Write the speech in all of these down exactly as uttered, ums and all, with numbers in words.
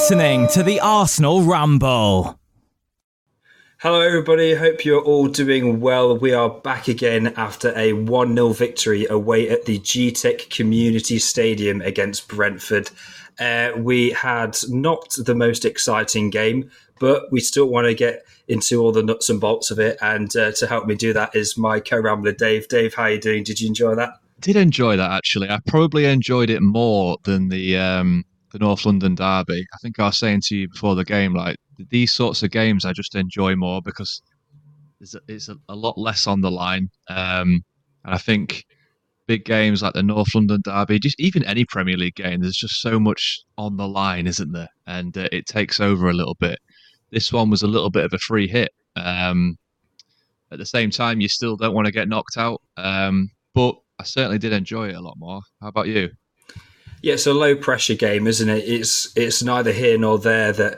listening to the Arsenal Ramble. Hello everybody, hope you're all doing well. We are back again after a one nil victory away at the G Tech Community Stadium against Brentford. Uh, we had not the most exciting game, but we still want to get into all the nuts and bolts of it. And uh, to help me do that is my co-rambler, Dave. Dave, how are you doing? Did you enjoy that? Did enjoy that, actually. I probably enjoyed it more than the um, the North London derby. I think I was saying to you before the game, like, these sorts of games I just enjoy more because it's a, it's a, a lot less on the line. Um, and I think big games like the North London derby, just even any Premier League game, there's just so much on the line, isn't there? And uh, it takes over a little bit. This one was a little bit of a free hit. Um, at the same time, you still don't want to get knocked out. Um, but I certainly did enjoy it a lot more. How about you? Yeah, it's a low pressure game, isn't it? It's it's neither here nor there. That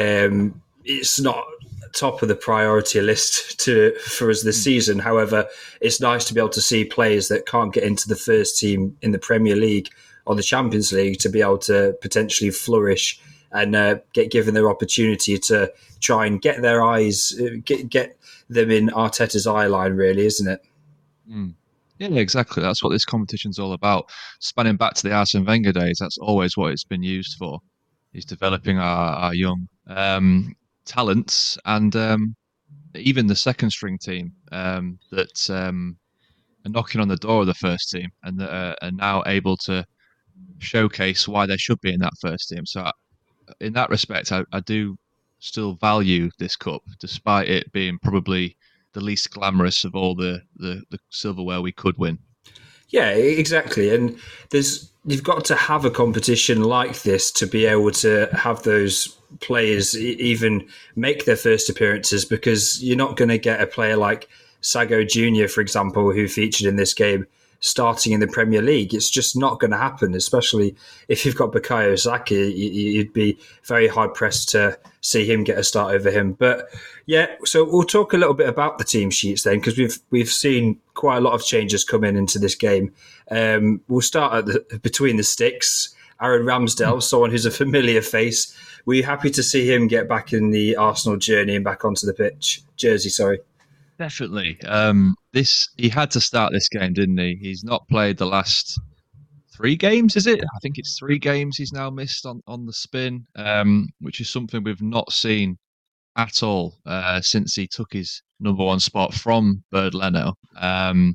um, it's not top of the priority list to for us this season. However, it's nice to be able to see players that can't get into the first team in the Premier League or the Champions League to be able to potentially flourish and uh, get given their opportunity to try and get their eyes, get get them in Arteta's eye line, really, isn't it? Mm. Yeah, exactly. That's what this competition's all about. Spanning back to the Arsene Wenger days, that's always what it's been used for. Is developing our, our young um, talents and um, even the second string team um, that um, are knocking on the door of the first team and that are, are now able to showcase why they should be in that first team. So I, in that respect, I, I do still value this cup, despite it being probably the least glamorous of all the, the, the silverware we could win. Yeah, exactly. And there's you've got to have a competition like this to be able to have those players even make their first appearances, because you're not going to get a player like Sago Junior, for example, who featured in this game, starting in the Premier League. It's just not going to happen, especially if you've got Bukayo Saka. You'd be very hard pressed to see him get a start over him. But yeah, so we'll talk a little bit about the team sheets then, because we've we've seen quite a lot of changes come in into this game. Um, we'll start at the, between the sticks. Aaron Ramsdale, someone who's a familiar face. Were you happy to see him get back in the Arsenal journey and back onto the pitch? Jersey, sorry. Definitely. Um, this he had to start this game, didn't he? He's not played the last three games, is it? I think it's three games he's now missed on, on the spin, um, which is something we've not seen at all uh, since he took his number one spot from Bird Leno. Um,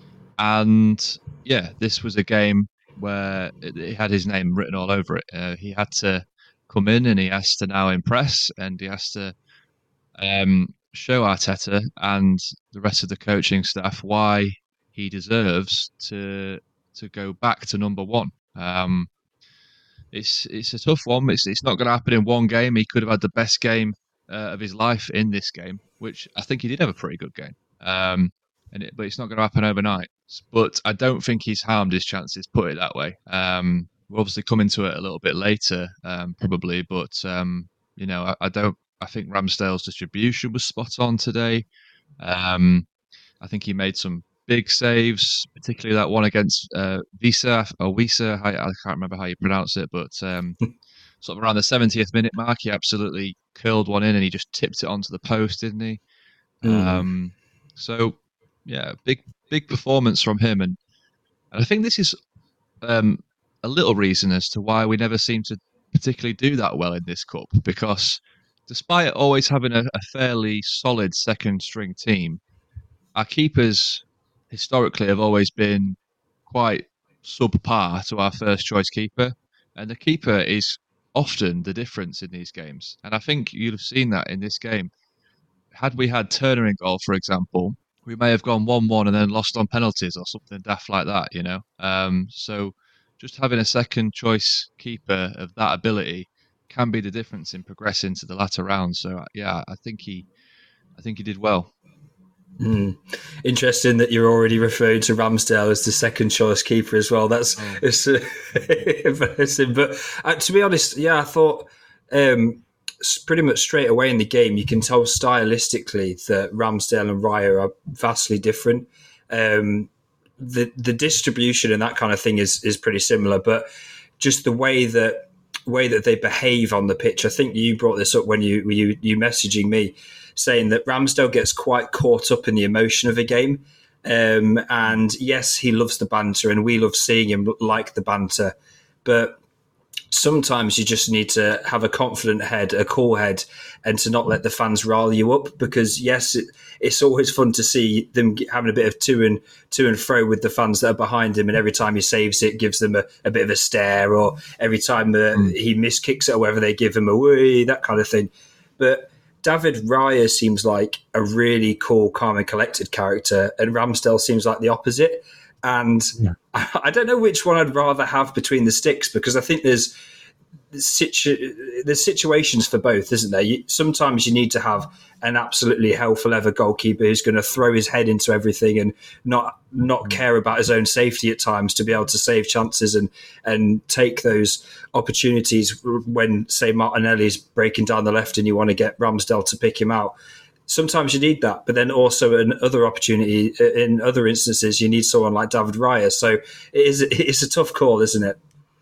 and yeah, this was a game where it, it had his name written all over it. Uh, he had to come in and he has to now impress, and he has to um, show Arteta and the rest of the coaching staff why he deserves to to go back to number one. Um, it's it's a tough one. It's it's not going to happen in one game. He could have had the best game uh, of his life in this game, which I think he did have a pretty good game. Um, and it, but it's not going to happen overnight. But I don't think he's harmed his chances. Put it that way. Um, we'll obviously come into it a little bit later, um, probably. But um, you know, I, I don't. I think Ramsdale's distribution was spot on today. Um, I think he made some big saves, particularly that one against uh, Visa or Wisa. I, I can't remember how you pronounce it, but um, sort of around the seventieth minute mark, he absolutely curled one in and he just tipped it onto the post, didn't he? Mm. Um, so, yeah, big big performance from him, and, and I think this is um, a little reason as to why we never seem to particularly do that well in this cup, because despite always having a, a fairly solid second string team, our keepers historically have always been quite subpar to our first choice keeper, and the keeper is often the difference in these games. And I think you'd have seen that in this game. Had we had Turner in goal, for example, we may have gone one one and then lost on penalties or something daft like that, you know. Um, so just having a second choice keeper of that ability can be the difference in progressing to the latter round. So yeah, I think he, I think he did well. Mm. Interesting that you're already referring to Ramsdale as the second choice keeper as well. That's oh. it's, uh, embarrassing. But uh, to be honest, yeah, I thought um, pretty much straight away in the game, you can tell stylistically that Ramsdale and Raya are vastly different. Um, the the distribution and that kind of thing is is pretty similar, but just the way that way that they behave on the pitch. I think you brought this up when you you you messaging me, saying that Ramsdale gets quite caught up in the emotion of a game. Um, and yes, he loves the banter, and we love seeing him like the banter. But sometimes you just need to have a confident head, a cool head, and to not let the fans rile you up. Because yes, it, it's always fun to see them having a bit of to and to and fro with the fans that are behind him, and every time he saves it, gives them a, a bit of a stare, or every time uh, mm. he miskicks it, or whether they give him a wee, that kind of thing. But David Raya seems like a really cool, calm and collected character, and Ramsdale seems like the opposite. And yeah. I don't know which one I'd rather have between the sticks, because I think there's situ- there's situations for both, isn't there? You, sometimes you need to have an absolutely hell for leather goalkeeper who's going to throw his head into everything and not not care about his own safety at times to be able to save chances and and take those opportunities when, say, Martinelli's breaking down the left and you want to get Ramsdale to pick him out. Sometimes you need that, but then also in other opportunity, in other instances, you need someone like David Raya. So it is, it's a tough call, isn't it?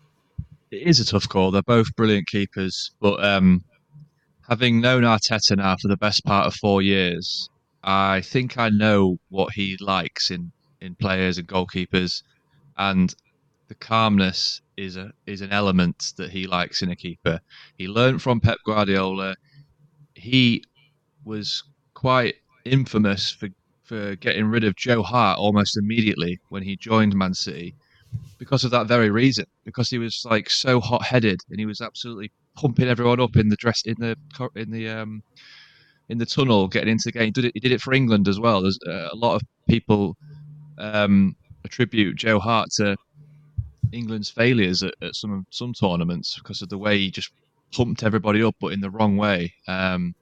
It is a tough call. They're both brilliant keepers, but um, having known Arteta now for the best part of four years, I think I know what he likes in, in players and goalkeepers, and the calmness is a is an element that he likes in a keeper. He learned from Pep Guardiola. He was quite infamous for, for getting rid of Joe Hart almost immediately when he joined Man City, because of that very reason. Because he was like so hot-headed and he was absolutely pumping everyone up in the dress in the in the um in the tunnel getting into the game. He did it, he did it for England as well. There's uh, a lot of people um, attribute Joe Hart to England's failures at, at some some tournaments because of the way he just pumped everybody up, but in the wrong way. Um,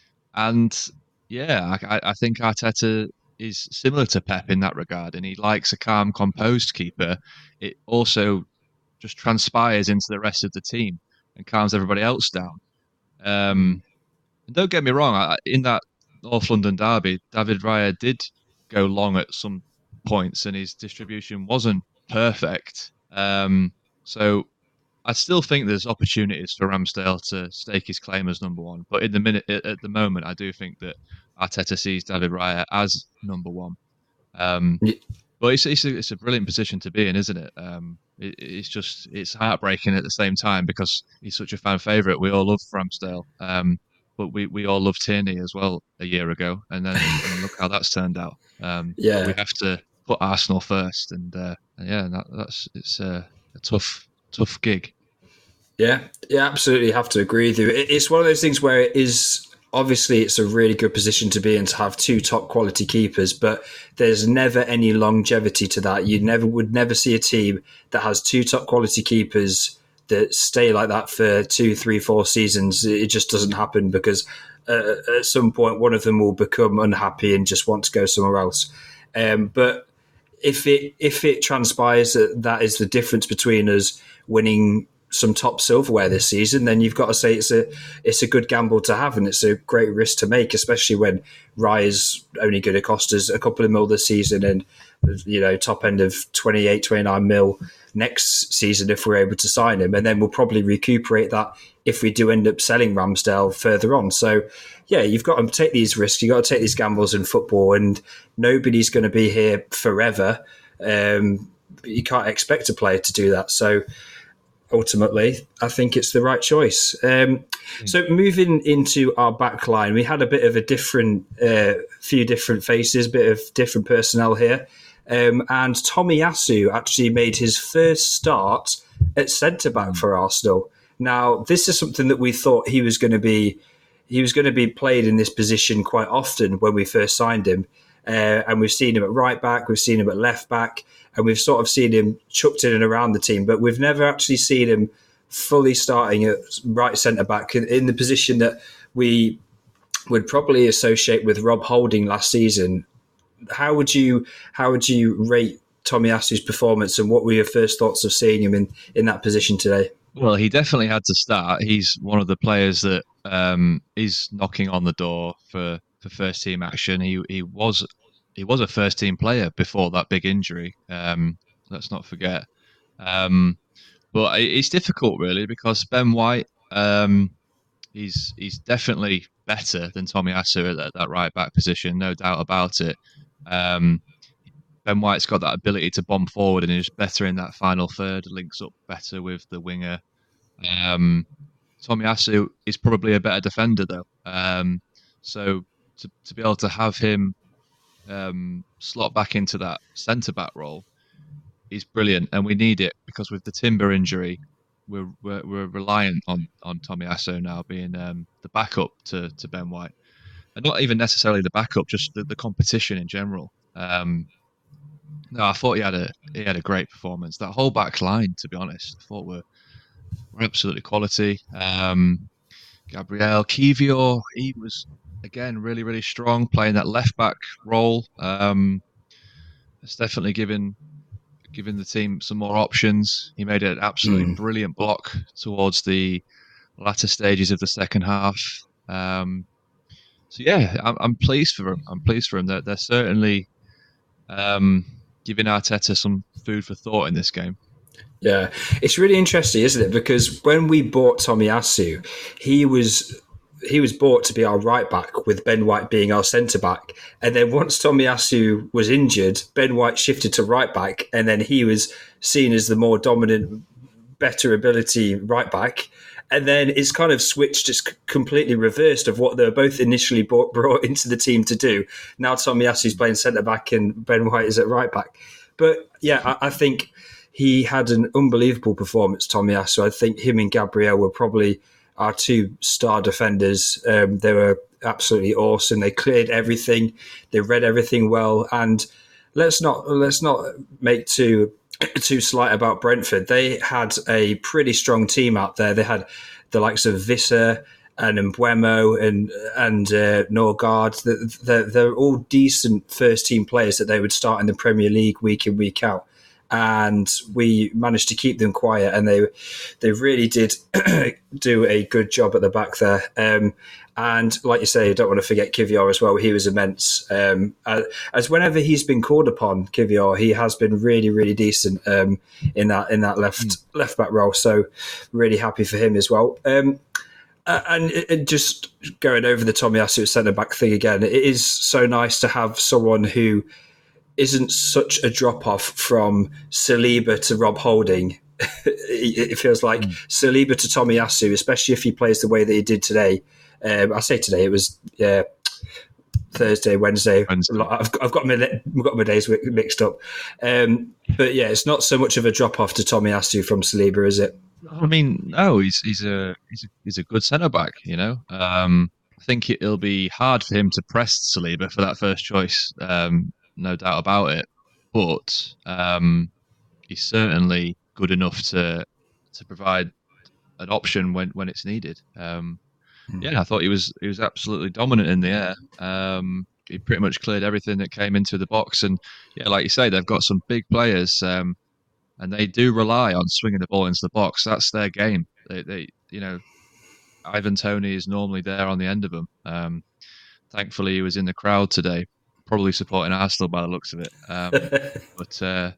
And yeah, I, I think Arteta is similar to Pep in that regard, and he likes a calm, composed keeper. It also just transpires into the rest of the team and calms everybody else down. Um, and don't get me wrong, I, in that North London derby, David Raya did go long at some points, and his distribution wasn't perfect. Um, so I still think there's opportunities for Ramsdale to stake his claim as number one, but in the minute at the moment, I do think that Arteta sees David Raya as number one. Um, yeah. But it's it's a, it's a brilliant position to be in, isn't it? Um, it? It's just it's heartbreaking at the same time because he's such a fan favourite. We all love Ramsdale, um, but we, we all loved Tierney as well a year ago, and then and look how that's turned out. Um, yeah, we have to put Arsenal first, and, uh, and yeah, that, that's it's a, a tough. Tough gig. Yeah, yeah, absolutely have to agree with you. It's one of those things where it is obviously it's a really good position to be in to have two top quality keepers, but there's never any longevity to that. You never would never see a team that has two top quality keepers that stay like that for two, three, four seasons. It just doesn't happen because uh, at some point one of them will become unhappy and just want to go somewhere else. Um, but if it if it transpires that that is the difference between us winning some top silverware this season, then you've got to say it's a it's a good gamble to have, and it's a great risk to make, especially when Raya's only going to cost us a couple of mil this season, and you know top end of twenty-eight, twenty-nine mil next season if we're able to sign him, and then we'll probably recuperate that if we do end up selling Ramsdale further on. So yeah, you've got to take these risks, you've got to take these gambles in football, and nobody's going to be here forever. Um, you can't expect a player to do that. So ultimately, I think it's the right choice. Um, mm. So moving into our back line, we had a bit of a different, uh, few different faces, bit of different personnel here. Um, and Tomiyasu actually made his first start at centre-back for Arsenal. Now, this is something that we thought he was going to be, he was going to be played in this position quite often when we first signed him. Uh, and we've seen him at right back, we've seen him at left back, and we've sort of seen him chucked in and around the team, but we've never actually seen him fully starting at right centre back in, in the position that we would probably associate with Rob Holding last season. How would you how would you rate Tomiyasu's performance, and what were your first thoughts of seeing him in, in that position today? Well, he definitely had to start. He's one of the players that um, is knocking on the door for, for first team action. He he was he was a first team player before that big injury. Um, let's not forget. Um, but it's difficult really because Ben White, um, he's he's definitely better than Tomiyasu at that, that right back position, no doubt about it. Um, Ben White's got that ability to bomb forward and is better in that final third, links up better with the winger. Um, Tomiyasu is probably a better defender though. Um, so to, to be able to have him um, slot back into that centre back role is brilliant, and we need it because with the Timber injury, we're we're, we're reliant on on Tomiyasu now being um, the backup to, to Ben White, and not even necessarily the backup, just the, the competition in general. Um, no, I thought he had a he had a great performance. That whole back line, to be honest, I thought were were absolutely quality. Um, Gabriel Kivior, he was again really really strong, playing that left back role. Um, it's definitely given giving the team some more options. He made an absolutely mm. brilliant block towards the latter stages of the second half. Um, so yeah, I'm, I'm pleased for them. I'm pleased for them. They're, they're certainly um, giving Arteta some food for thought in this game. Yeah, it's really interesting, isn't it? Because when we bought Tomiyasu, he was he was bought to be our right back, with Ben White being our centre back. And then once Tomiyasu was injured, Ben White shifted to right back, and then he was seen as the more dominant, better ability right back. And then it's kind of switched, just completely reversed of what they were both initially brought, brought into the team to do. Now Tomiyasu's playing centre back and Ben White is at right back. But yeah, I, I think he had an unbelievable performance, Tomiyasu. I think him and Gabriel were probably our two star defenders. Um, they were absolutely awesome. They cleared everything. They read everything well. And let's not let's not make too too slight about Brentford. They had a pretty strong team out there. They had the likes of Visser and Mbeumo and and uh, Norgard. They're, they're all decent first team players that they would start in the Premier League week in, week out. And we managed to keep them quiet, and they they really did do a good job at the back there. Um, and like you say, I don't want to forget Kivior as well. He was immense. Um, as whenever he's been called upon, Kivior, he has been really, really decent um, in that in that left mm. left back role. So really happy for him as well. Um, and it, it just going over the Tomiyasu centre back thing again, it is so nice to have someone who isn't such a drop-off from Saliba to Rob Holding. It feels like mm. Saliba to Tomiyasu, especially if he plays the way that he did today. Um, I say today, it was uh, Thursday, Wednesday. Wednesday. I've, I've, got my, I've got my days mixed up. Um, but yeah, it's not so much of a drop-off to Tomiyasu from Saliba, is it? I mean, no, he's he's a he's a, he's a good centre-back, you know. Um, I think it'll be hard for him to press Saliba for that first choice. Um No doubt about it, but um, he's certainly good enough to to provide an option when, when it's needed. Um, mm. Yeah, I thought he was he was absolutely dominant in the air. Um, he pretty much cleared everything that came into the box, and yeah, like you say, they've got some big players, um, and they do rely on swinging the ball into the box. That's their game. They, they you know, Ivan Toney is normally there on the end of them. Um, thankfully, he was in the crowd today. Probably supporting Arsenal by the looks of it. Um, but uh,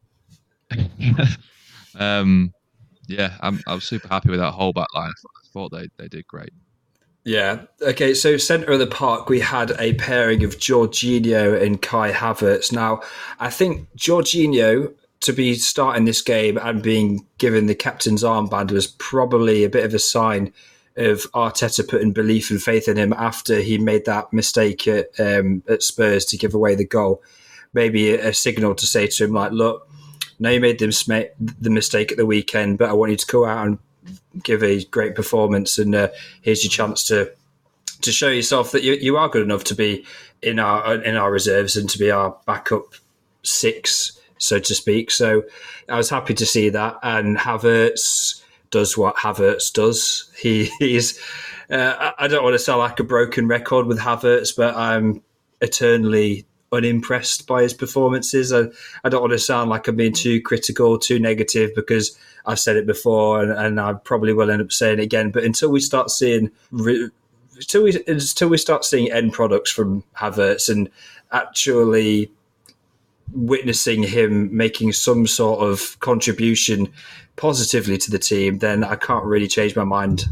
um, yeah, I'm I'm super happy with that whole back line. I thought they, they did great. Yeah. Okay, so centre of the park, we had a pairing of Jorginho and Kai Havertz. Now, I think Jorginho, to be starting this game and being given the captain's armband, was probably a bit of a sign of Arteta putting belief and faith in him after he made that mistake at, um, at Spurs to give away the goal. Maybe a, a signal to say to him, like, look, now you made the, the mistake at the weekend, but I want you to go out and give a great performance, and uh, here's your chance to to show yourself that you, you are good enough to be in our in our reserves and to be our backup six, so to speak. So I was happy to see that. And Havertz does what Havertz does. He he's. Uh, I don't want to sound like a broken record with Havertz, but I'm eternally unimpressed by his performances. I, I don't want to sound like I'm being too critical, too negative, because I've said it before, and, and I probably will end up saying it again. But until we start seeing, until we until we start seeing end products from Havertz and actually witnessing him making some sort of contribution positively to the team, then I can't really change my mind.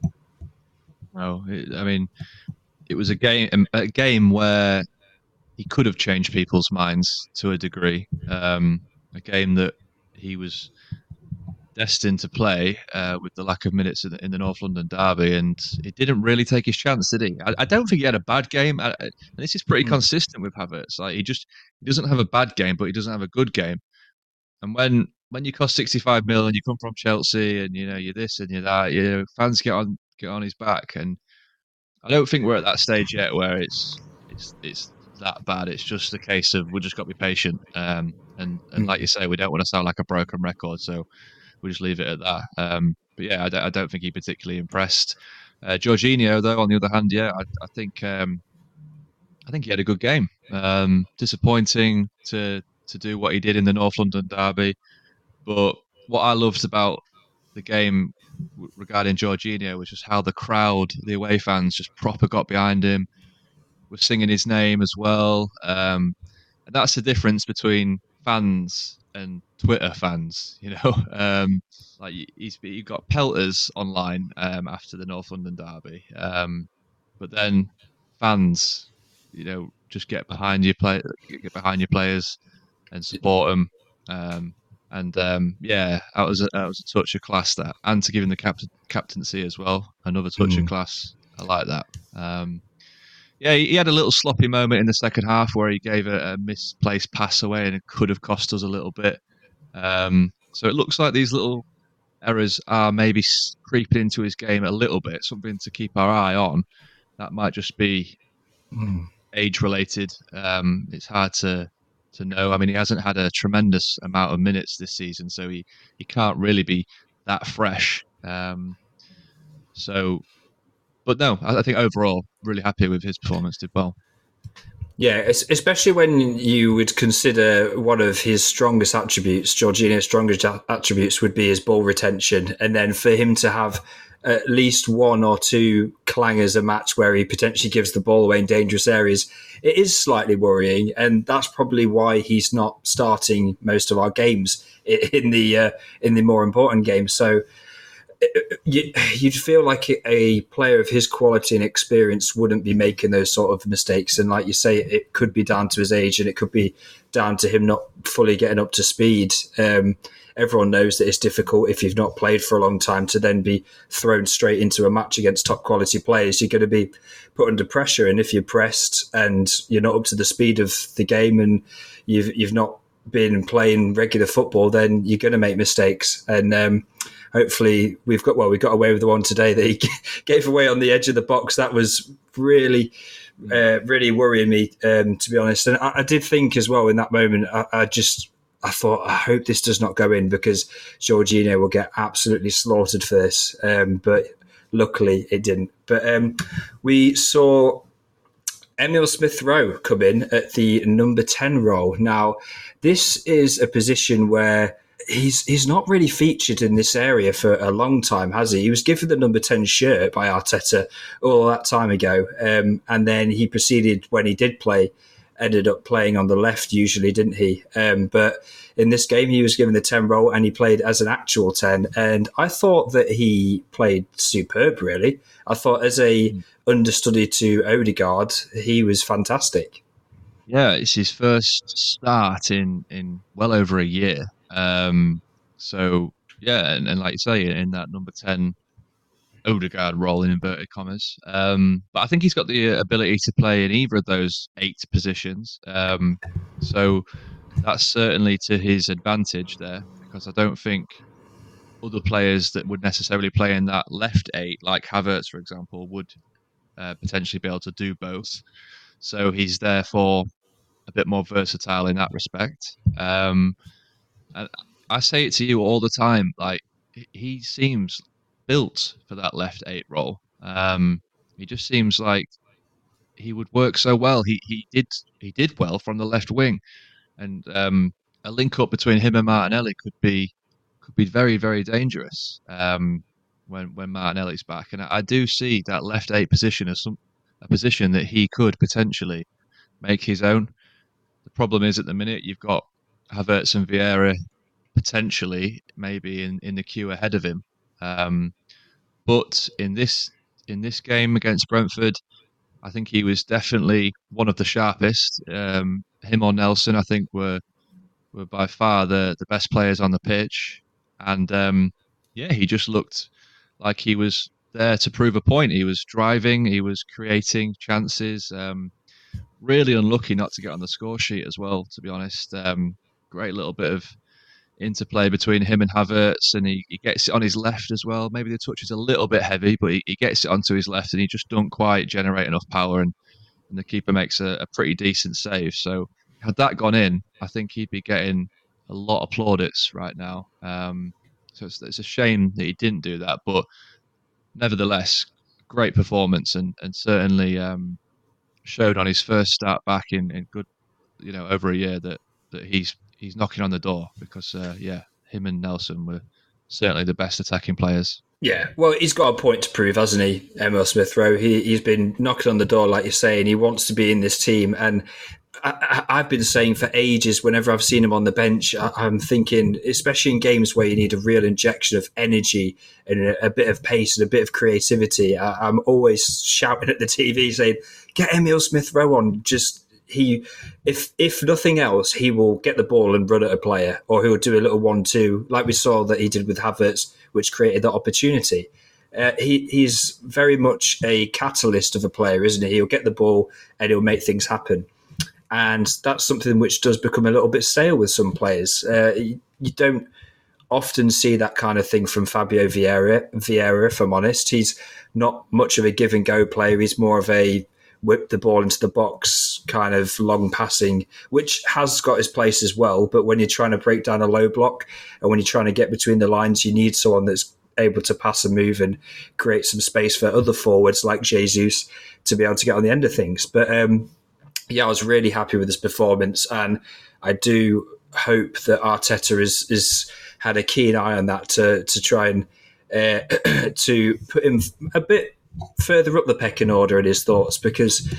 No, it, I mean, it was a game a game where he could have changed people's minds to a degree. Um, a game that he was destined to play uh, with the lack of minutes in the, in the North London derby, and he didn't really take his chance, did he? I, I don't think he had a bad game, I, I, and this is pretty mm. consistent with Havertz. Like he just he doesn't have a bad game, but he doesn't have a good game. And when when you cost sixty-five mil and you come from Chelsea, and you know you're this and you're that, you know fans get on get on his back, and I don't think we're at that stage yet where it's it's it's that bad. It's just a case of we just got to be patient, um, and and mm. like you say, we don't want to sound like a broken record, so we'll just leave it at that. Um, but yeah, I don't, I don't think he particularly impressed. Uh, Jorginho, though, on the other hand, yeah, I, I think um, I think he had a good game. Um, disappointing to to do what he did in the North London derby, but what I loved about the game regarding Jorginho was just how the crowd, the away fans, just proper got behind him, was singing his name as well. Um, and that's the difference between fans and Twitter fans, you know. Um, like he's he got pelters online um, after the North London derby, um, but then fans, you know, just get behind your play, get behind your players and support them. Um, And um, yeah, that was a, that was a touch of class, that, and to give him the cap- captaincy as well, another touch mm. of class. I like that. Um, yeah, he, he had a little sloppy moment in the second half where he gave a, a misplaced pass away, and it could have cost us a little bit. Um, so it looks like these little errors are maybe creeping into his game a little bit. Something to keep our eye on. That might just be mm. age related. Um, it's hard to. to know. I mean, he hasn't had a tremendous amount of minutes this season, so he, he can't really be that fresh. Um, so, but no, I, I think overall, really happy with his performance. Did well. Yeah, especially when you would consider one of his strongest attributes, Jorginho's strongest attributes would be his ball retention. And then for him to have at least one or two clangers a match where he potentially gives the ball away in dangerous areas, it is slightly worrying. And that's probably why he's not starting most of our games in the uh, in the more important games. So you'd feel like a player of his quality and experience wouldn't be making those sort of mistakes. And like you say, it could be down to his age, and it could be down to him not fully getting up to speed. Um, everyone knows that it's difficult if you've not played for a long time to then be thrown straight into a match against top quality players. You're going to be put under pressure. And if you're pressed and you're not up to the speed of the game, and you've, you've not been playing regular football, then you're going to make mistakes. And, um, hopefully we've got, well, we got away with the one today that he gave away on the edge of the box. That was really, uh, really worrying me, um, to be honest. And I, I did think as well in that moment, I, I just, I thought, I hope this does not go in, because Jorginho will get absolutely slaughtered for this. Um, but luckily it didn't. But um, we saw Emil Smith-Rowe come in at the number ten role. Now, this is a position where He's he's not really featured in this area for a long time, has he? He was given the number ten shirt by Arteta all that time ago. Um, and then he proceeded, when he did play, ended up playing on the left usually, didn't he? Um, but in this game, he was given the ten role, and he played as an actual ten. And I thought that he played superb, really. I thought as a understudy to Odegaard, he was fantastic. Yeah, it's his first start in, in well over a year. Um, so yeah, and, and like you say, in that number ten Odegaard role in inverted commas. Um, but I think he's got the ability to play in either of those eight positions. Um, so that's certainly to his advantage there, because I don't think other players that would necessarily play in that left eight, like Havertz, for example, would uh, potentially be able to do both. So he's therefore a bit more versatile in that respect. Um, And I say it to you all the time, like he seems built for that left eight role. Um, he just seems like he would work so well. He he did he did well from the left wing, and um, a link up between him and Martinelli could be could be very very dangerous um, when when Martinelli's back. And I, I do see that left eight position as some a position that he could potentially make his own. The problem is at the minute you've got Havertz and Vieira potentially maybe in, in the queue ahead of him. Um, but in this in this game against Brentford, I think he was definitely one of the sharpest. Um, him or Nelson, I think, were were by far the, the best players on the pitch. And um, yeah, he just looked like he was there to prove a point. He was driving, he was creating chances. Um, really unlucky not to get on the score sheet as well, to be honest. Um, great little bit of interplay between him and Havertz, and he, he gets it on his left as well. Maybe the touch is a little bit heavy, but he, he gets it onto his left and he just don't quite generate enough power, and, and the keeper makes a, a pretty decent save. So had that gone in, I think he'd be getting a lot of plaudits right now. Um, so it's, it's a shame that he didn't do that, but nevertheless, great performance, and, and certainly um, showed on his first start back in, in good, you know, over a year that, that he's he's knocking on the door, because uh, yeah, him and Nelson were certainly the best attacking players. Yeah, well, he's got a point to prove, hasn't he, Emil Smith Rowe? He, he's been knocking on the door, like you're saying. He wants to be in this team. And I, I've been saying for ages, whenever I've seen him on the bench, I, I'm thinking, especially in games where you need a real injection of energy and a, a bit of pace and a bit of creativity, I, I'm always shouting at the T V saying, get Emil Smith Rowe on. Just he, if if nothing else, he will get the ball and run at a player, or he'll do a little one-two, like we saw that he did with Havertz, which created that opportunity. Uh, he he's very much a catalyst of a player, isn't he? He'll get the ball and he'll make things happen. And that's something which does become a little bit stale with some players. Uh, you, you don't often see that kind of thing from Fabio Vieira, Vieira, if I'm honest. He's not much of a give-and-go player. He's more of a whip the ball into the box kind of long passing, which has got his place as well. But when you're trying to break down a low block and when you're trying to get between the lines, you need someone that's able to pass and move and create some space for other forwards like Jesus to be able to get on the end of things. But um, yeah, I was really happy with his performance, and I do hope that Arteta is is had a keen eye on that to to try and uh, to put him a bit further up the pecking order in his thoughts, because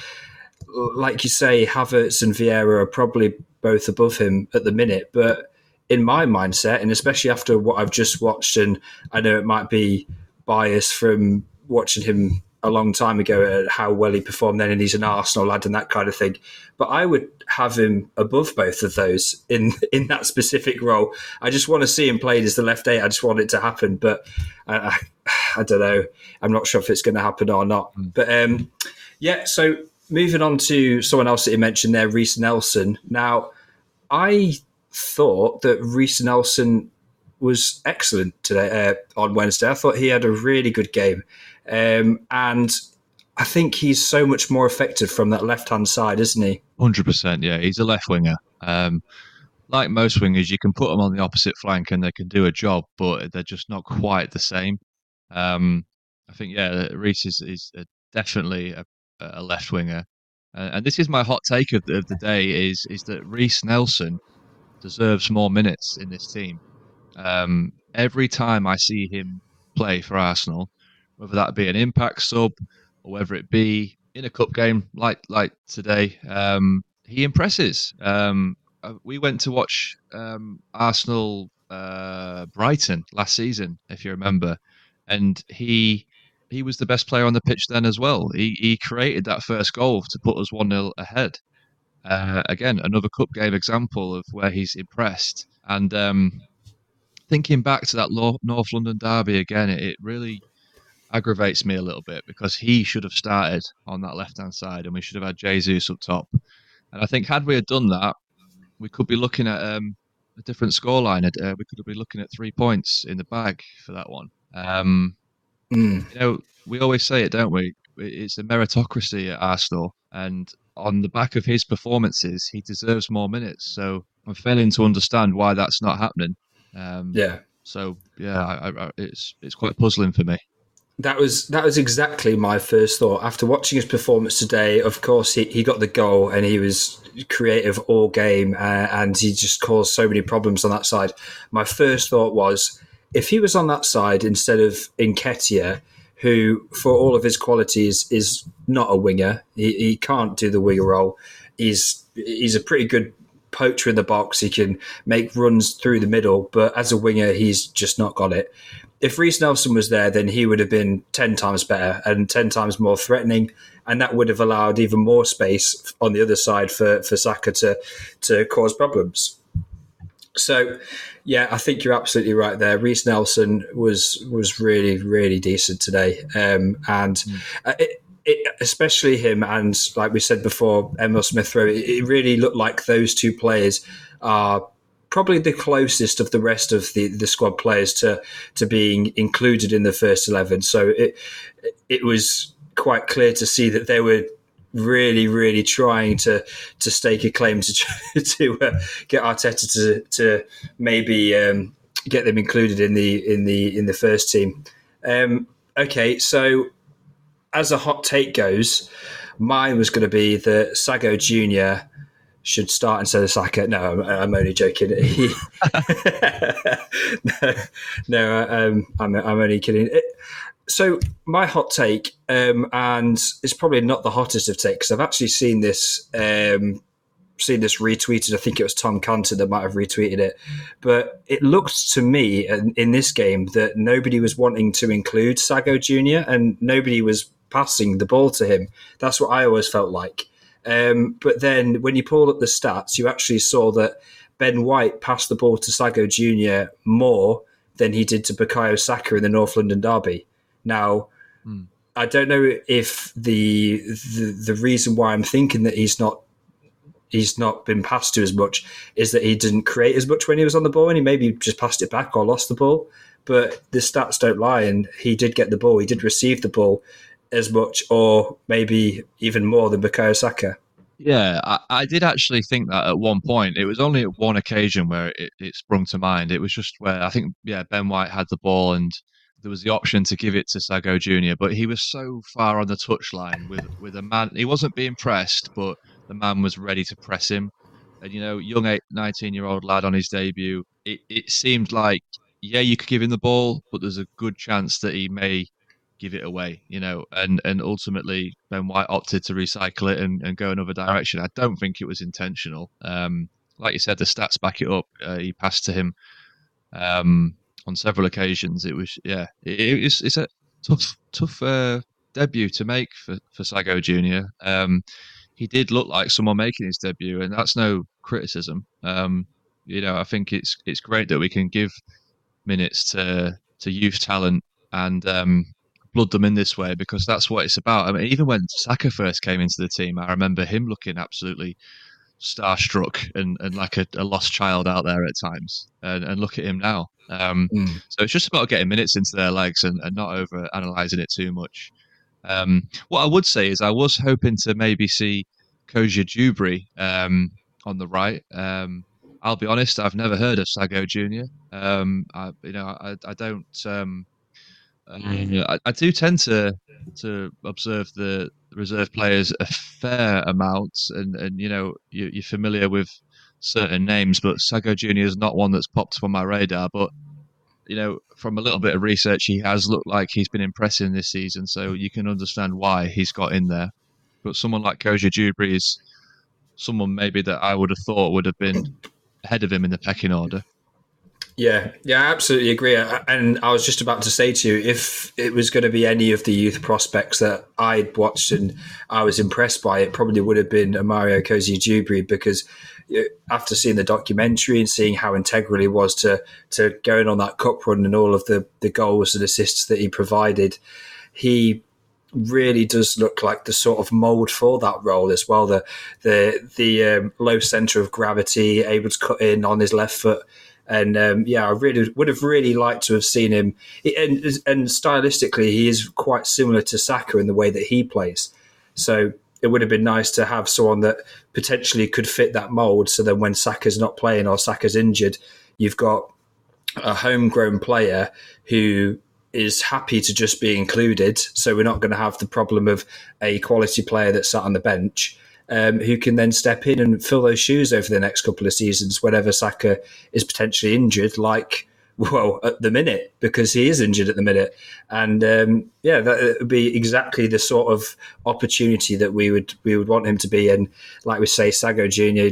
like you say, Havertz and Vieira are probably both above him at the minute. But in my mindset, and especially after what I've just watched, and I know it might be biased from watching him a long time ago at how well he performed then, and he's an Arsenal lad and that kind of thing, but I would have him above both of those in in that specific role. I just want to see him played as the left eight. I just want it to happen, but I, I, I don't know. I'm not sure if it's going to happen or not. But um, yeah, so moving on to someone else that you mentioned there, Reiss Nelson. Now, I thought that Reiss Nelson was excellent today uh, on Wednesday. I thought he had a really good game. Um, and I think he's so much more effective from that left-hand side, isn't he? one hundred percent, yeah. He's a left winger. Um, like most wingers, you can put them on the opposite flank and they can do a job, but they're just not quite the same. Um, I think, yeah, Reiss is, is a, definitely a, a left winger. Uh, and this is my hot take of the, of the day, is, is that Reiss Nelson deserves more minutes in this team. Um, every time I see him play for Arsenal, whether that be an impact sub or whether it be in a cup game like like today, um, he impresses. Um, we went to watch um, Arsenal uh, Brighton last season, if you remember, and he he was the best player on the pitch then as well. He he created that first goal to put us one nil ahead. Uh, again, another cup game example of where he's impressed. And um, thinking back to that North London derby again, it, it really aggravates me a little bit, because he should have started on that left-hand side and we should have had Jesus up top. And I think had we had done that, we could be looking at um, a different scoreline. Uh, we could be looking at three points in the bag for that one. Um, mm. You know, we always say it, don't we? It's a meritocracy at Arsenal, and on the back of his performances, he deserves more minutes. So I'm failing to understand why that's not happening. Um, yeah. So yeah, I, I, it's it's quite puzzling for me. That was that was exactly my first thought. After watching his performance today, of course, he, he got the goal and he was creative all game, uh, and he just caused so many problems on that side. My first thought was, if he was on that side instead of Nketiah, who, for all of his qualities, is not a winger, he, he can't do the winger role. He's he's a pretty good poacher in the box. He can make runs through the middle, but as a winger, he's just not got it. If Reece Nelson was there, then he would have been ten times better and ten times more threatening, and that would have allowed even more space on the other side for, for Saka to, to cause problems. So, yeah, I think you're absolutely right there. Reece Nelson was was really, really decent today. Um, and mm. it, it, especially him and, like we said before, Emil Smith-Rowe, it, it really looked like those two players are probably the closest of the rest of the, the squad players to, to being included in the first eleven. So it it was quite clear to see that they were really, really trying to to stake a claim to to uh, get Arteta to to maybe um, get them included in the in the in the first team. Um, okay, so as a hot take goes, mine was going to be that Sago Junior should start instead of Saka. No, I'm, I'm only joking. no, no um, I'm I'm only kidding. It, So my hot take, um, and it's probably not the hottest of takes, because I've actually seen this um, seen this retweeted. I think it was Tom Cantor that might have retweeted it. But it looked to me in, in this game that nobody was wanting to include Sago Junior and nobody was passing the ball to him. That's what I always felt like. Um, but then when you pulled up the stats, you actually saw that Ben White passed the ball to Sago Junior more than he did to Bukayo Saka in the North London derby. Now, mm. I don't know if the, the the reason why I'm thinking that he's not he's not been passed to as much is that he didn't create as much when he was on the ball, and he maybe just passed it back or lost the ball. But the stats don't lie, and he did get the ball. He did receive the ball as much, or maybe even more than Bukayo Saka. Yeah, I, I did actually think that at one point. It was only at one occasion where it, it sprung to mind. It was just where I think, yeah, Ben White had the ball and there was the option to give it to Sago Junior, but he was so far on the touchline with, with a man. He wasn't being pressed, but the man was ready to press him. And, you know, young eight, nineteen-year-old lad on his debut, it, it seemed like, yeah, you could give him the ball, but there's a good chance that he may give it away, you know, and, and ultimately Ben White opted to recycle it and, and go another direction. I don't think it was intentional. Um, like you said, the stats back it up. Uh, he passed to him um, on several occasions. It was, yeah, it, it's it's a tough tough uh, debut to make for, for Sago Junior Um, he did look like someone making his debut, and that's no criticism. Um, you know, I think it's it's great that we can give minutes to to youth talent and um, blood them in this way, because that's what it's about. I mean, even when Saka first came into the team, I remember him looking absolutely starstruck and, and like a, a lost child out there at times. And, and look at him now. Um, mm. So it's just about getting minutes into their legs and, and not over analysing it too much. Um, what I would say is I was hoping to maybe see Koji Dewberry um, on the right. Um, I'll be honest, I've never heard of Sago Junior Um, I, you know, I, I don't. Um, uh, I, I do tend to to observe the reserve players a fair amount, and, and you know, you, you're familiar with certain names, but Sago Junior is not one that's popped up on my radar. But you know, from a little bit of research, he has looked like he's been impressing this season, so you can understand why he's got in there. But someone like Koji Dewberry is someone maybe that I would have thought would have been ahead of him in the pecking order. Yeah, yeah, I absolutely agree. And I was just about to say to you, if it was going to be any of the youth prospects that I'd watched and I was impressed by, it probably would have been Mario Koji Dewberry, because after seeing the documentary and seeing how integral he was to to going on that cup run and all of the, the goals and assists that he provided, he really does look like the sort of mould for that role as well. The the the um, low centre of gravity, able to cut in on his left foot. And um, yeah, I really would have really liked to have seen him. And, and stylistically, he is quite similar to Saka in the way that he plays. So it would have been nice to have someone that potentially could fit that mould. So then when Saka's not playing or Saka's injured, you've got a homegrown player who is happy to just be included. So we're not going to have the problem of a quality player that's sat on the bench. Um, who can then step in and fill those shoes over the next couple of seasons whenever Saka is potentially injured, like, well, at the minute, because he is injured at the minute. And um, yeah, that would be exactly the sort of opportunity that we would we would want him to be. And like we say, Sago Junior,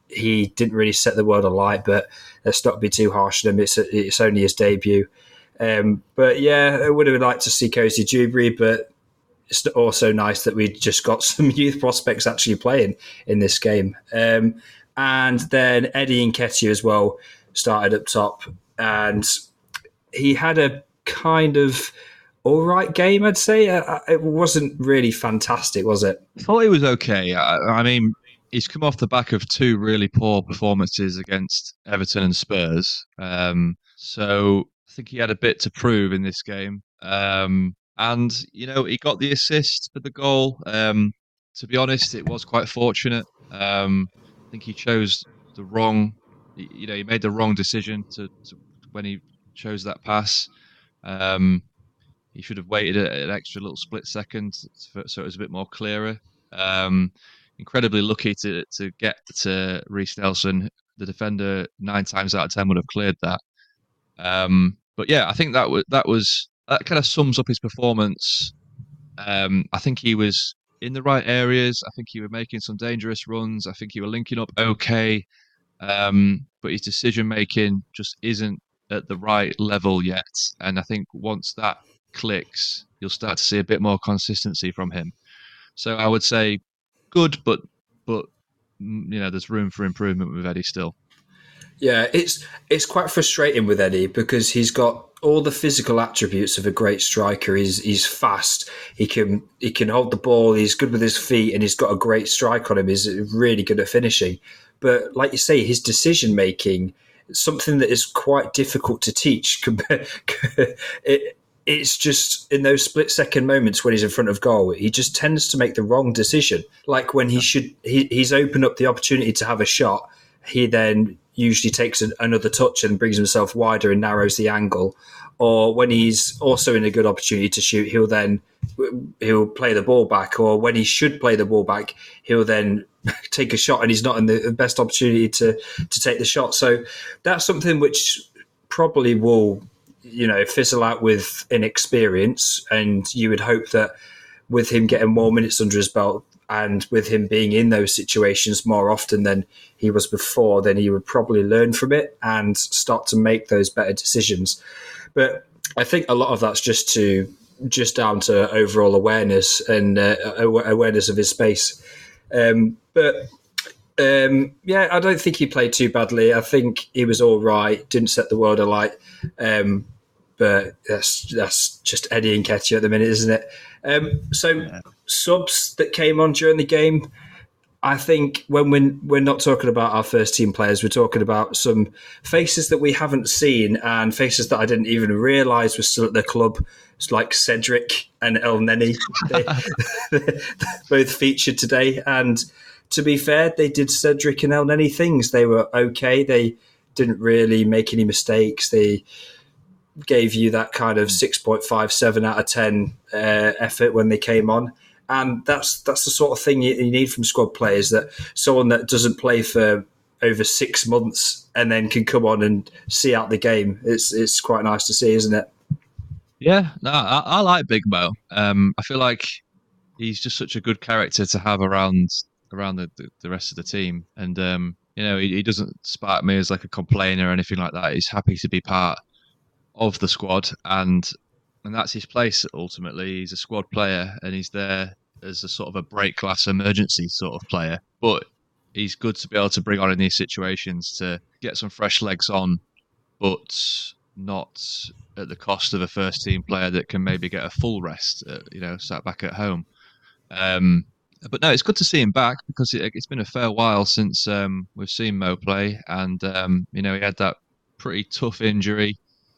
he didn't really set the world alight, but let's not be too harsh on him. It's it's only his debut. Um, but yeah, I would have liked to see Cozy Dewberry, but it's also nice that we just got some youth prospects actually playing in this game. Um, and then Eddie Nketiah as well started up top, and he had a kind of all right game, I'd say. Uh, it wasn't really fantastic, was it? I thought he was okay. I, I mean, he's come off the back of two really poor performances against Everton and Spurs. Um, so I think he had a bit to prove in this game. Um, and, you know, he got the assist for the goal. Um, to be honest, it was quite fortunate. Um, I think he chose the wrong, you know, he made the wrong decision to, to when he chose that pass. Um, he should have waited an extra little split second so it was a bit more clearer. Um, incredibly lucky to to get to Reiss Nelson. The defender nine times out of ten would have cleared that. Um, but yeah, I think that was that was that kind of sums up his performance. Um, I think he was in the right areas. I think he was making some dangerous runs. I think he was linking up okay, um, but his decision making just isn't at the right level yet. And I think once that clicks, you'll start to see a bit more consistency from him. So I would say good, but but you know, there's room for improvement with Eddie still. Yeah, it's it's quite frustrating with Eddie because he's got all the physical attributes of a great striker. He's he's fast. He can he can hold the ball. He's good with his feet, and he's got a great strike on him. He's really good at finishing. But like you say, his decision making, something that is quite difficult to teach. it, it's just in those split second moments when he's in front of goal, he just tends to make the wrong decision. Like when he should, he, he's opened up the opportunity to have a shot. He then usually takes an, another touch and brings himself wider and narrows the angle. Or when he's also in a good opportunity to shoot, he'll then he'll play the ball back. Or when he should play the ball back, he'll then take a shot and he's not in the best opportunity to to take the shot. So that's something which probably will, you know, fizzle out with inexperience. And you would hope that with him getting more minutes under his belt and with him being in those situations more often than he was before, then he would probably learn from it and start to make those better decisions. But I think a lot of that's just to just down to overall awareness and uh, awareness of his space. Um, but um, yeah, I don't think he played too badly. I think he was all right. Didn't set the world alight. Um, but that's that's just Eddie Nketiah at the minute, isn't it? Um, so yeah. Subs that came on during the game, I think when we're, we're not talking about our first team players, we're talking about some faces that we haven't seen and faces that I didn't even realise were still at the club. It's like Cedric and Elneny. They, they both featured today. And to be fair, they did Cedric and Elneny things. They were okay. They didn't really make any mistakes. They gave you that kind of six point five, seven out of ten uh, effort when they came on. And that's that's the sort of thing you, you need from squad players, that someone that doesn't play for over six months and then can come on and see out the game. It's it's quite nice to see, isn't it? Yeah, no, I, I like Big Mo. Um, I feel like he's just such a good character to have around around the, the, the rest of the team. And, um, you know, he, he doesn't spark me as like a complainer or anything like that. He's happy to be part of the squad, and and that's his place ultimately. He's a squad player and he's there as a sort of a break glass emergency sort of player, but he's good to be able to bring on in these situations to get some fresh legs on, but not at the cost of a first team player that can maybe get a full rest, uh, you know, sat back at home. Um, but no, it's good to see him back because it, it's been a fair while since um, we've seen Mo play, and um, you know, he had that pretty tough injury.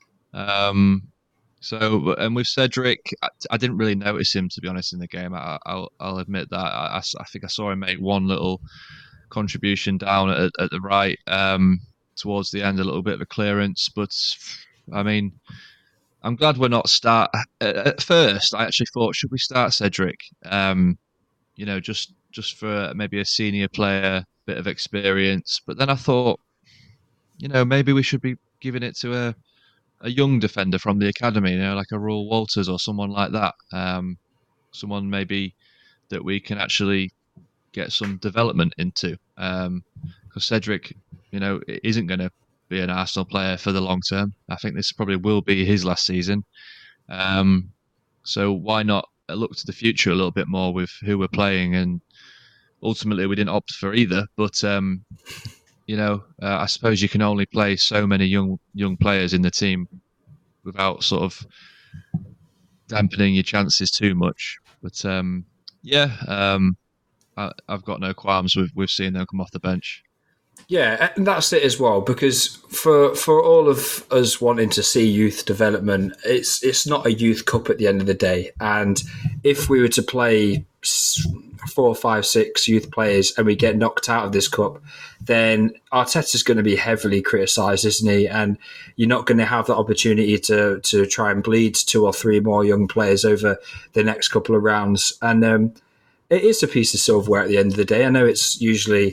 Um, So, and with Cedric, I, I didn't really notice him, to be honest, in the game. I, I'll, I'll admit that. I, I, I think I saw him make one little contribution down at, at the right um, towards the end, a little bit of a clearance. But, I mean, I'm glad we're not start. At first, I actually thought, should we start Cedric? Um, you know, just just for maybe a senior player, bit of experience. But then I thought, you know, maybe we should be giving it to a a young defender from the academy, you know, like a Raul Walters or someone like that. Um, someone maybe that we can actually get some development into. Um, because Cedric, you know, isn't going to be an Arsenal player for the long term. I think this probably will be his last season. Um, so why not look to the future a little bit more with who we're playing? And ultimately, we didn't opt for either. But um, you know, uh, I suppose you can only play so many young young players in the team without sort of dampening your chances too much. But um, yeah, um, I, I've got no qualms with, with seeing them come off the bench. Yeah, and that's it as well, because for for all of us wanting to see youth development, it's it's not a youth cup at the end of the day. And if we were to play four, five, six youth players and we get knocked out of this cup, then Arteta's going to be heavily criticised, isn't he? And you're not going to have that opportunity to to try and bleed two or three more young players over the next couple of rounds. And um, it is a piece of silverware at the end of the day. I know it's usually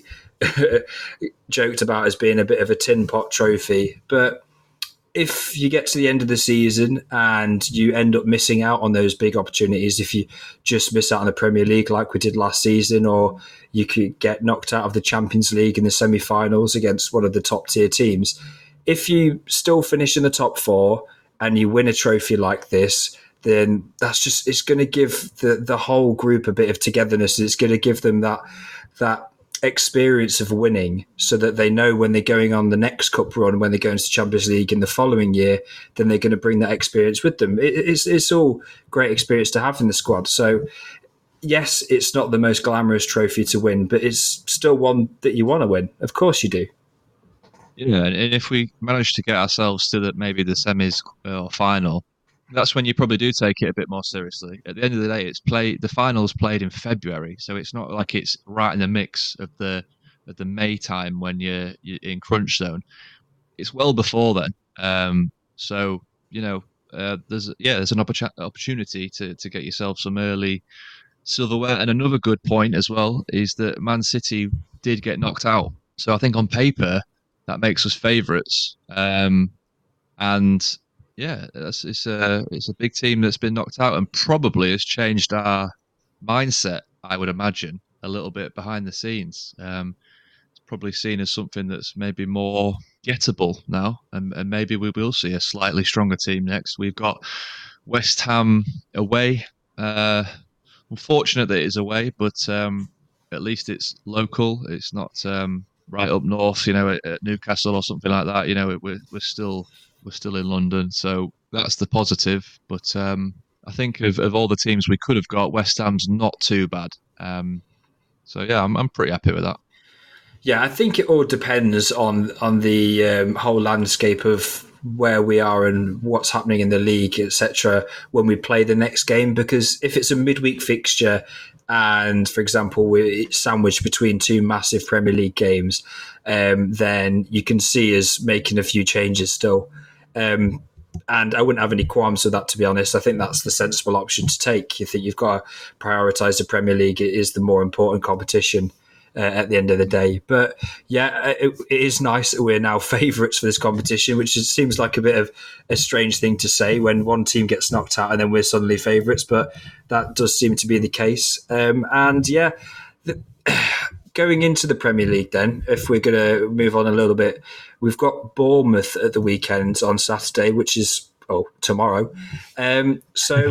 joked about as being a bit of a tin pot trophy, but if you get to the end of the season and you end up missing out on those big opportunities, if you just miss out on the Premier League like we did last season, or you could get knocked out of the Champions League in the semi-finals against one of the top tier teams, if you still finish in the top four and you win a trophy like this, then that's just, it's going to give the the whole group a bit of togetherness. It's going to give them that that experience of winning, so that they know when they're going on the next cup run, when they go into the Champions League in the following year, then they're going to bring that experience with them. It, it's, it's all great experience to have in the squad. So yes, it's not the most glamorous trophy to win, but it's still one that you want to win. Of course you do. Yeah, and if we manage to get ourselves to the, maybe the semis or final, that's when you probably do take it a bit more seriously. At the end of the day, it's play the finals played in February, so it's not like it's right in the mix of the of the May time when you're, you're in crunch zone. It's well before then. Um, so you know, uh, there's yeah, there's an oppor- opportunity to to get yourself some early silverware. And another good point as well is that Man City did get knocked out, so I think on paper that makes us favourites. Um, and Yeah, it's, it's a it's a big team that's been knocked out, and probably has changed our mindset, I would imagine, a little bit behind the scenes. Um, it's probably seen as something that's maybe more gettable now, and, and maybe we will see a slightly stronger team next. We've got West Ham away. Uh, unfortunate that it is away, but um, at least it's local. It's not um, right up north, you know, at, at Newcastle or something like that. You know, we're we're still. We're still in London, so that's the positive. But um, I think of, of all the teams we could have got, West Ham's not too bad. Um, so yeah, I'm I'm pretty happy with that. Yeah, I think it all depends on on the um, whole landscape of where we are and what's happening in the league, et cetera, when we play the next game. Because if it's a midweek fixture, and for example, we're sandwiched between two massive Premier League games, um, then you can see us making a few changes still. Um, and I wouldn't have any qualms with that, to be honest. I think that's the sensible option to take. You think you've got to prioritise the Premier League. It is the more important competition uh, at the end of the day. But yeah, it, it is nice that we're now favourites for this competition, which is, seems like a bit of a strange thing to say when one team gets knocked out and then we're suddenly favourites. But that does seem to be the case. Um, and yeah, the, going into the Premier League then, if we're going to move on a little bit, we've got Bournemouth at the weekend on Saturday, which is, oh, tomorrow. Um, so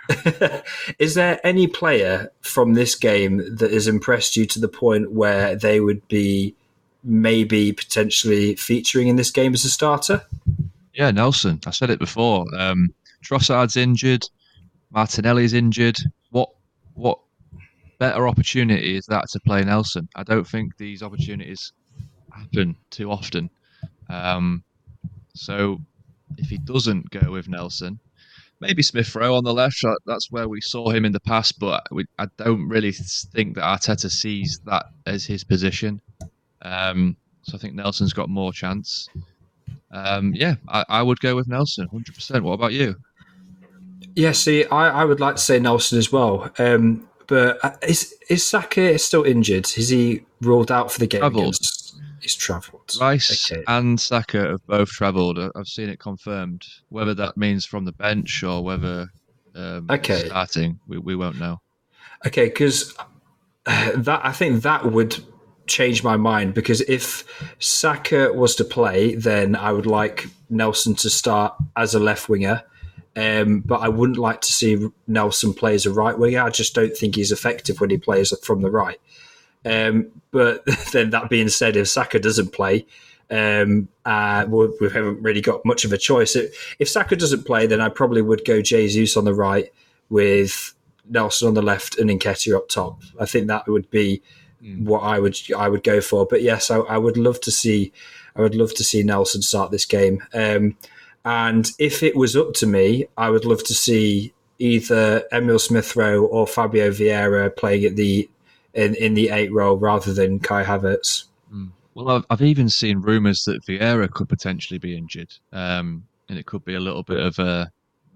is there any player from this game that has impressed you to the point where they would be maybe potentially featuring in this game as a starter? Yeah, Nelson. I said it before. Um, Trossard's injured. Martinelli's injured. What what better opportunity is that to play Nelson? I don't think these opportunities happen too often. Um, so if he doesn't go with Nelson, maybe Smith Rowe on the left. That's where we saw him in the past, but we, I don't really think that Arteta sees that as his position. Um, so I think Nelson's got more chance. Um, yeah, I, I would go with Nelson, one hundred percent. What about you? Yeah, see, I, I would like to say Nelson as well. Um, but is is Saka still injured? Is he ruled out for the game? Travelled. He's travelled. Rice okay. and Saka have both travelled. I've seen it confirmed. Whether that means from the bench or whether um, okay. starting, we, we won't know. Okay, because that I think that would change my mind, because if Saka was to play, then I would like Nelson to start as a left winger. Um, but I wouldn't like to see Nelson play as a right winger. I just don't think he's effective when he plays from the right. Um, but then that being said, if Saka doesn't play, um, uh, we, we haven't really got much of a choice. If, if Saka doesn't play, then I probably would go Jesus on the right with Nelson on the left and Nketiah up top. I think that would be mm. what I would I would go for. But yes, I, I would love to see I would love to see Nelson start this game. Um, and if it was up to me, I would love to see either Emil Smith-Rowe or Fabio Vieira playing at the in, in the eight role rather than Kai Havertz. Mm. Well, I've, I've even seen rumours that Vieira could potentially be injured, um, and it could be a little bit of a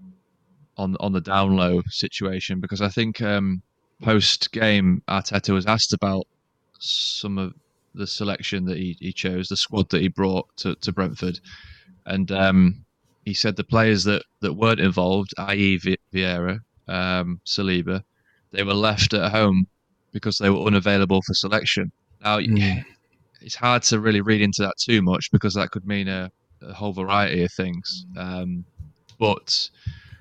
on on the down low situation, because I think um, post game Arteta was asked about some of the selection that he, he chose, the squad that he brought to, to Brentford, and um, he said the players that, that weren't involved, that is. Vieira, um, Saliba, they were left at home because they were unavailable for selection. Now, mm. it's hard to really read into that too much, because that could mean a, a whole variety of things. Um, but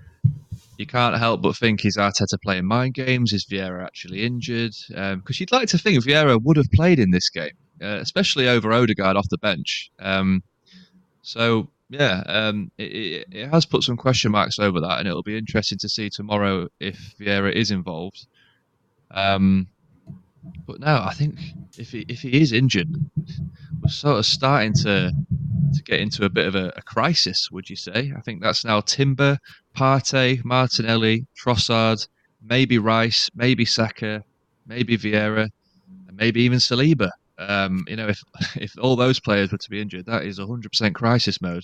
you can't help but think, is Arteta playing mind games? Is Vieira actually injured? Because um, you'd like to think Vieira would have played in this game, uh, especially over Odegaard off the bench. Um, so, yeah, um, it, it has put some question marks over that, and it'll be interesting to see tomorrow if Vieira is involved. Um, but now, I think if he if he is injured, we're sort of starting to to get into a bit of a, a crisis, would you say? I think that's now Timber, Partey, Martinelli, Trossard, maybe Rice, maybe Saka, maybe Vieira, and maybe even Saliba. Um, you know, if if all those players were to be injured, that is one hundred percent crisis mode.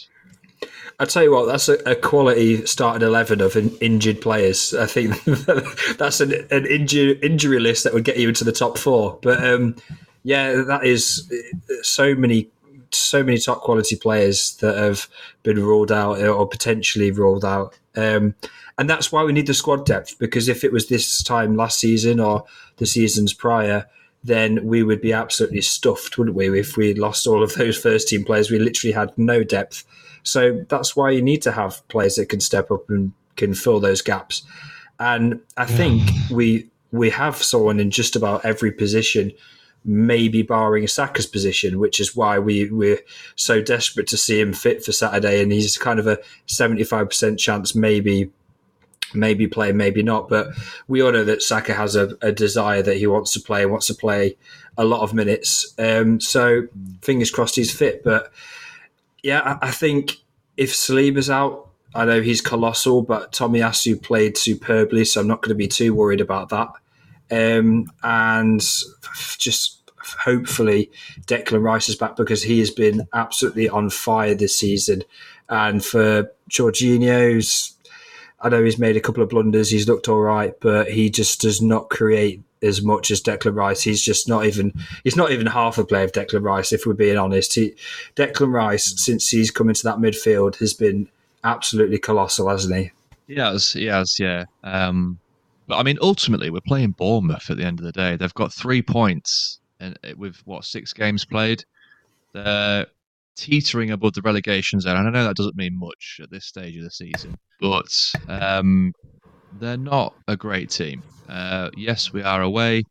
I tell you what, that's a, a quality starting eleven of in, injured players. I think that's an, an injury injury list that would get you into the top four. But um, yeah, that is so many so many top quality players that have been ruled out or potentially ruled out. Um, and that's why we need the squad depth, because if it was this time last season or the seasons prior, then we would be absolutely stuffed, wouldn't we? If we lost all of those first team players, we literally had no depth. So that's why you need to have players that can step up and can fill those gaps. And I think we we have someone in just about every position, maybe barring Saka's position, which is why we, we're so desperate to see him fit for Saturday. And he's kind of a seventy-five percent chance maybe maybe play, maybe not. But we all know that Saka has a, a desire that he wants to play, wants to play a lot of minutes. Um, so fingers crossed he's fit. But yeah, I, I think if Saliba's out, I know he's colossal, but Tomiyasu played superbly, so I'm not going to be too worried about that. Um, and just hopefully Declan Rice is back, because he has been absolutely on fire this season. And for Jorginho's, I know he's made a couple of blunders, he's looked all right, but he just does not create as much as Declan Rice. He's just not even he's not even half a player of Declan Rice, if we're being honest. He, Declan Rice, since he's come into that midfield, has been absolutely colossal, hasn't he? He has, he has, yeah. Um, but I mean, ultimately, we're playing Bournemouth at the end of the day. They've got three points and with what, six games played. They're teetering above the relegation zone. And I know that doesn't mean much at this stage of the season, but um, they're not a great team. Uh, yes, we are away.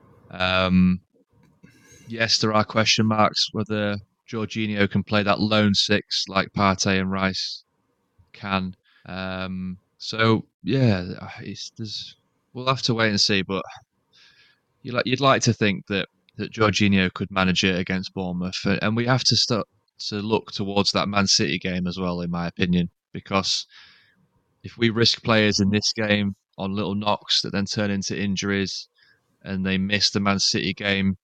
Um, yes, there are question marks whether Jorginho can play that lone six like Partey and Rice can. Um, so yeah, it's, there's, we'll have to wait and see. But you like you'd like to think that that Jorginho could manage it against Bournemouth, and we have to start to look towards that Man City game as well, in my opinion, because if we risk players in this game on little knocks that then turn into injuries, and they miss the Man City game,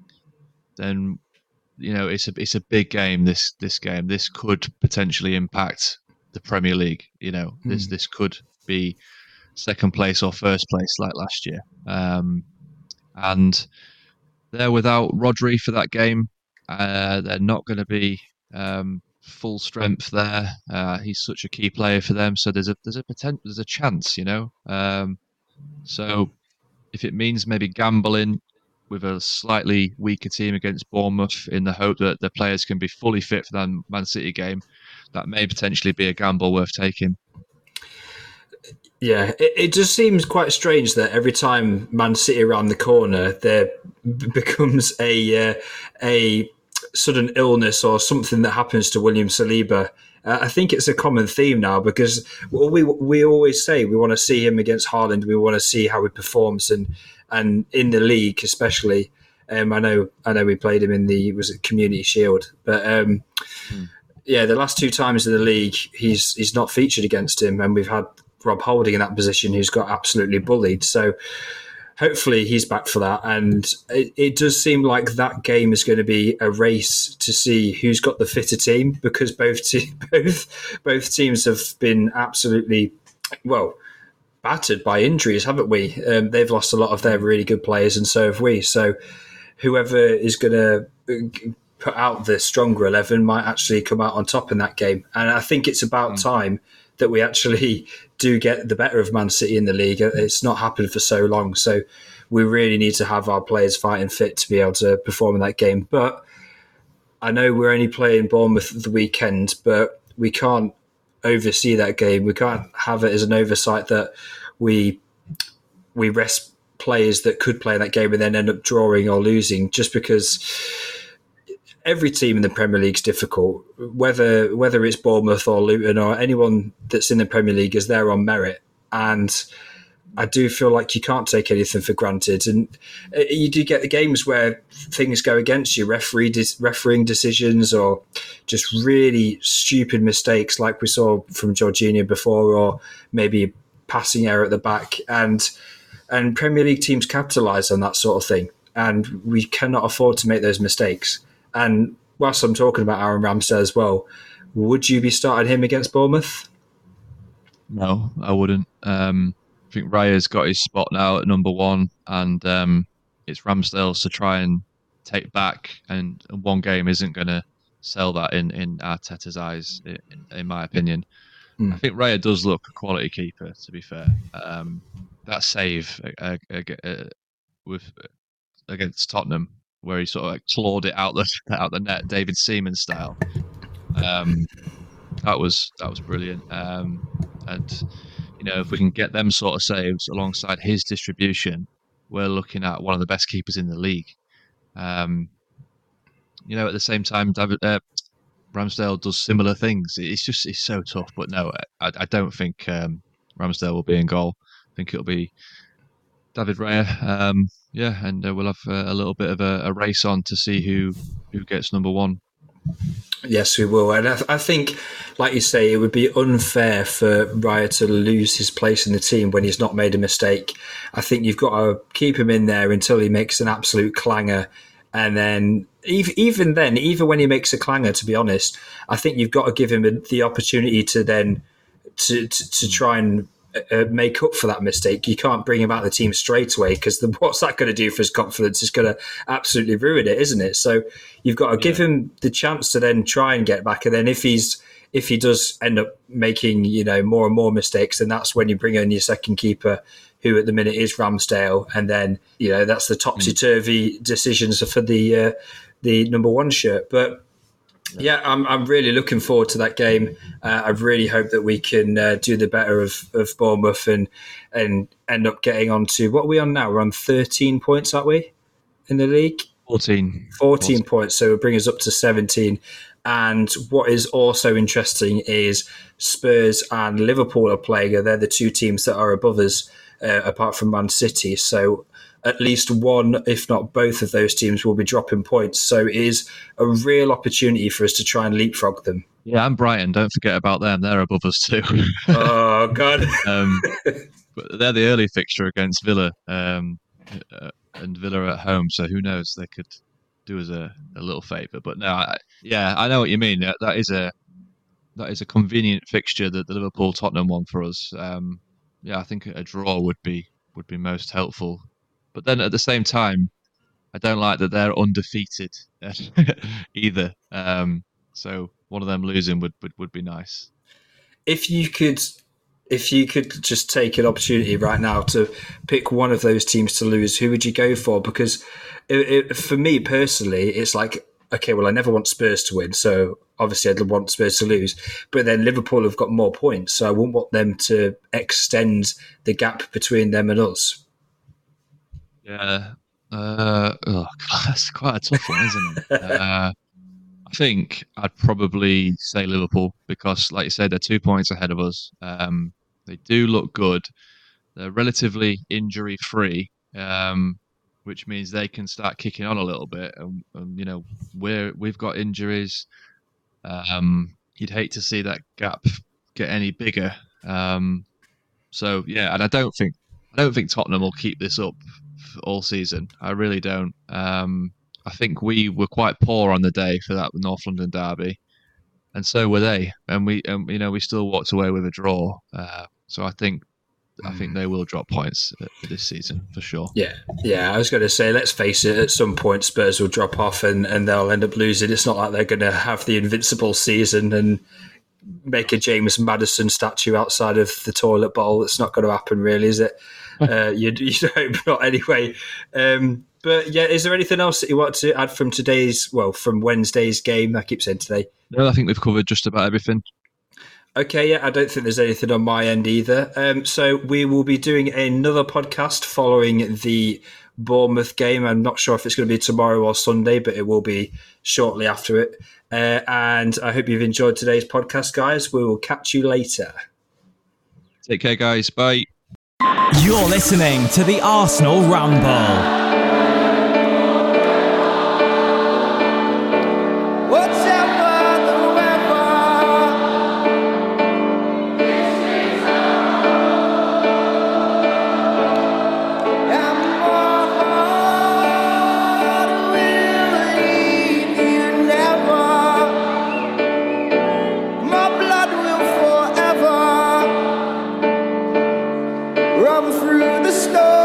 then you know it's a it's a big game. This this game this could potentially impact the Premier League. You know, mm. this this could be second place or first place like last year. Um, and they're without Rodri for that game. Uh, they're not going to be um, full strength there. Uh, he's such a key player for them. So there's a there's a potential there's a chance, you know. Um, so if it means maybe gambling with a slightly weaker team against Bournemouth in the hope that the players can be fully fit for that Man City game. That may potentially be a gamble worth taking. Yeah, it, it just seems quite strange that every time Man City around the corner, there b- becomes a uh, a sudden illness or something that happens to William Saliba. Uh, I think it's a common theme now because well, we we always say we want to see him against Haaland. We want to see how he performs, and and in the league especially. Um, I know I know we played him in the was it Community Shield, but um, mm. yeah, the last two times in the league, he's he's not featured against him, and we've had Rob Holding in that position, who's got absolutely bullied. So hopefully he's back for that. And it, it does seem like that game is going to be a race to see who's got the fitter team, because both te- both both teams have been absolutely, well, battered by injuries, haven't we? Um, they've lost a lot of their really good players, and so have we. So whoever is going to put out the stronger eleven might actually come out on top in that game. And I think it's about mm. time that we actually do get the better of Man City in the league. It's not happened for so long. So we really need to have our players fighting fit to be able to perform in that game. But I know we're only playing Bournemouth the weekend, but we can't oversee that game. We can't have it as an oversight that we we rest players that could play in that game and then end up drawing or losing, just because every team in the Premier League is difficult. Whether whether it's Bournemouth or Luton or anyone that's in the Premier League is there on merit. And I do feel like you can't take anything for granted. And you do get the games where things go against you, referee dis- refereeing decisions or just really stupid mistakes like we saw from Jorginho before, or maybe a passing error at the back. And, and Premier League teams capitalise on that sort of thing. And we cannot afford to make those mistakes. And whilst I'm talking about Aaron Ramsdale as well, would you be starting him against Bournemouth? No, I wouldn't. Um, I think Raya's got his spot now at number one, and um, it's Ramsdale's to try and take back. And one game isn't going to sell that in, in Arteta's eyes, in, in my opinion. Mm. I think Raya does look a quality keeper, to be fair. Um, that save uh, uh, uh, with against Tottenham, where he sort of like clawed it out the out the net, David Seaman style. Um, that was that was brilliant. Um, and you know, if we can get them sort of saves alongside his distribution, we're looking at one of the best keepers in the league. Um, you know, at the same time, David uh, Ramsdale does similar things. It's just it's so tough. But no, I, I don't think um, Ramsdale will be in goal. I think it'll be David Raya, um, yeah, and uh, we'll have uh, a little bit of a, a race on to see who, who gets number one. Yes, we will. And I, I think, like you say, it would be unfair for Raya to lose his place in the team when he's not made a mistake. I think you've got to keep him in there until he makes an absolute clanger. And then even, even then, even when he makes a clanger, to be honest, I think you've got to give him the opportunity to then to, to, to try and Uh, make up for that mistake. You can't bring him out of the team straight away, because what's that going to do for his confidence? It's going to absolutely ruin it, isn't it? So you've got to yeah. give him the chance to then try and get back. And then if he's if he does end up making, you know, more and more mistakes, then that's when you bring in your second keeper, who at the minute is Ramsdale, and then you know that's the topsy turvy mm. decisions for the uh, the number one shirt. But yeah, I'm I'm really looking forward to that game. Uh, I really hope that we can uh, do the better of, of Bournemouth and and end up getting on to, what are we on now? We're on thirteen points, aren't we, in the league? fourteen. fourteen points, so it'll bring us up to seventeen. And what is also interesting is Spurs and Liverpool are playing. They're the two teams that are above us, uh, apart from Man City. So at least one, if not both of those teams will be dropping points. So it is a real opportunity for us to try and leapfrog them. Yeah, and Brighton, don't forget about them. They're above us too. Oh, God. um, but they're the early fixture against Villa, um, uh, and Villa at home. So who knows? They could do us a, a little favour. But no, I, yeah, I know what you mean. That is a that is a convenient fixture, that the Liverpool-Tottenham one for us. Um, yeah, I think a draw would be would be most helpful. But then at the same time, I don't like that they're undefeated either. Um, so one of them losing would, would, would be nice. If you could if you could just take an opportunity right now to pick one of those teams to lose, who would you go for? Because it, it, for me personally, it's like, okay, well, I never want Spurs to win, so obviously I'd want Spurs to lose. But then Liverpool have got more points, so I wouldn't want them to extend the gap between them and us. Yeah. Uh, oh, God, that's quite a tough one, isn't it? uh, I think I'd probably say Liverpool because, like you said, they're two points ahead of us. Um, they do look good. They're relatively injury-free, um, which means they can start kicking on a little bit. And, and you know, we're we've got injuries. Um, you'd hate to see that gap get any bigger. Um, so yeah, and I don't think I don't think Tottenham will keep this up all season. I really don't. Um, I think we were quite poor on the day for that North London derby, and so were they. And we, um, you know, we still walked away with a draw. Uh, so I think, I think they will drop points this season for sure. Yeah, yeah. I was going to say, let's face it. At some point, Spurs will drop off, and, and they'll end up losing. It's not like they're going to have the invincible season and make a James Maddison statue outside of the toilet bowl. It's not going to happen, really, is it? uh, you, you hope not, anyway. Um, But yeah, is there anything else that you want to add from today's, well, from Wednesday's game? I keep saying today. No, I think we've covered just about everything. Okay, yeah, I don't think there's anything on my end either. Um, so we will be doing another podcast following the Bournemouth game. I'm not sure if it's going to be tomorrow or Sunday, but it will be shortly after it. Uh, and I hope you've enjoyed today's podcast, guys. We will catch you later. Take care, guys. Bye. You're listening to the Arsenal Ramble. Run through the snow.